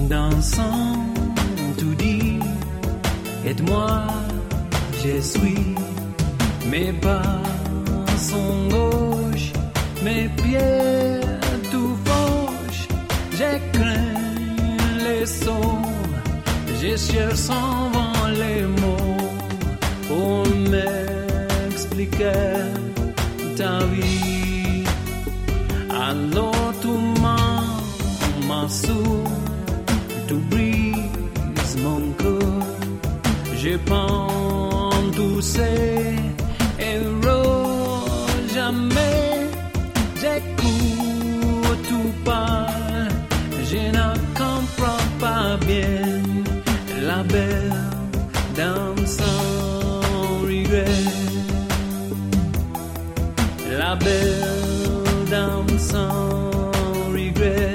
dansant tout dit, aide-moi, je suis, mes pas sont gauches, mes pieds tout fauches, j'ai craint les sauts, je cherche sans vent les mots pour m'expliquer ta vie. Alors tout m'assout, tout brise mon cœur, je pense tout ces héros, jamais j'écoute tout parle, je ne comprends pas bien la belle dame sans regret, la belle dame sans regret.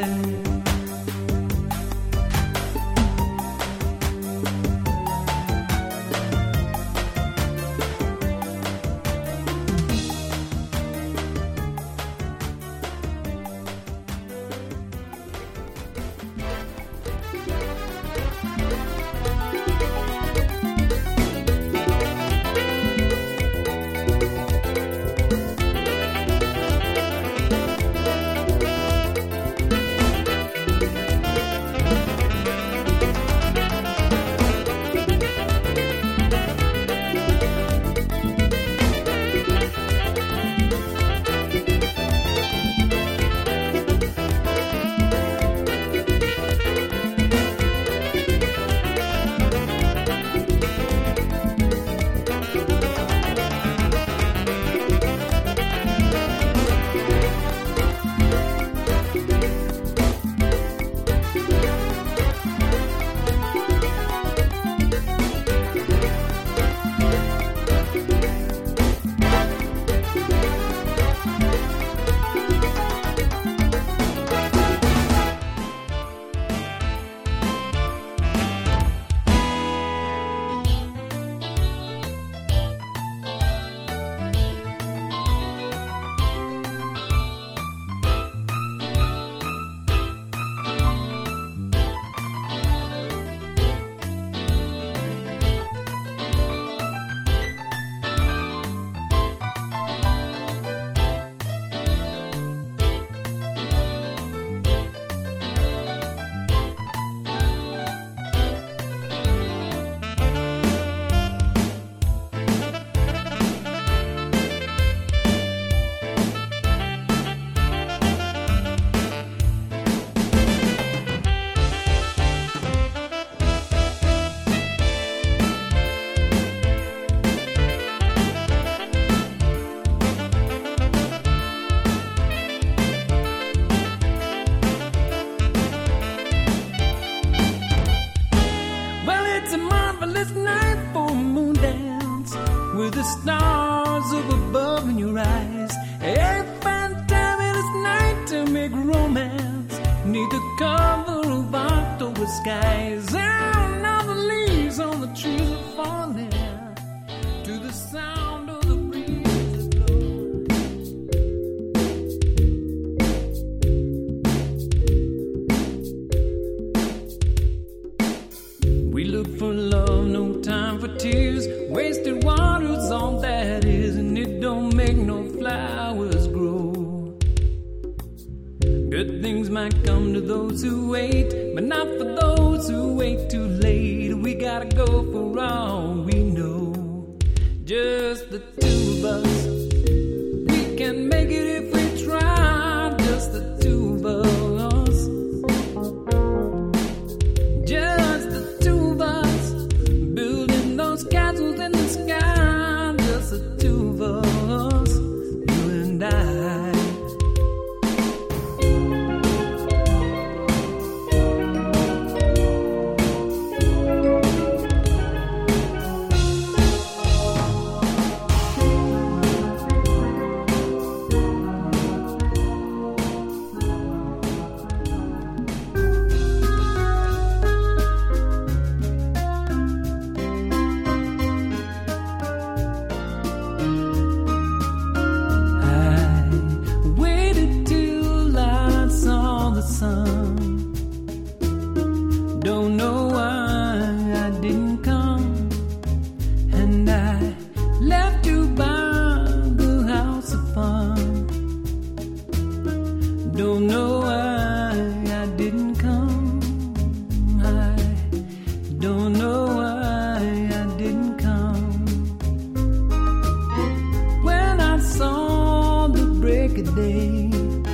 every day.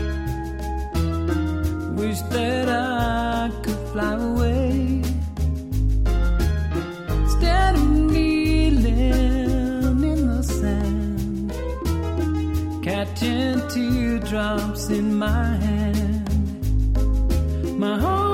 Wish that I could fly away instead of kneeling in the sand, catching teardrops in my hand. My heart